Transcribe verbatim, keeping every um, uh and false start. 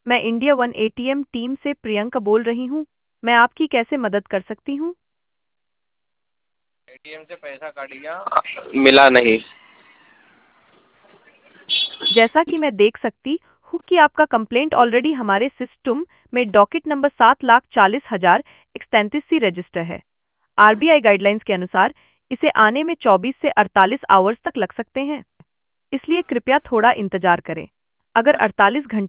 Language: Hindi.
मैं इंडिया वन एटीएम टीम से प्रियंका बोल रही हूँ। मैं आपकी कैसे मदद कर सकती हूँ? एटीएम से पैसा काट लिया, मिला नहीं। जैसा कि मैं देख सकती हूँ कि आपका कंप्लेंट ऑलरेडी हमारे सिस्टम में डॉकेट नंबर सात लाख चालीस हजार तैंतीस सी रजिस्टर है। आरबीआई गाइडलाइंस के अनुसार इसे आने में चौबीस से अड़तालीस आवर्स तक लग सकते हैं, इसलिए कृपया थोड़ा इंतजार करें। अगर अड़तालीस घंटे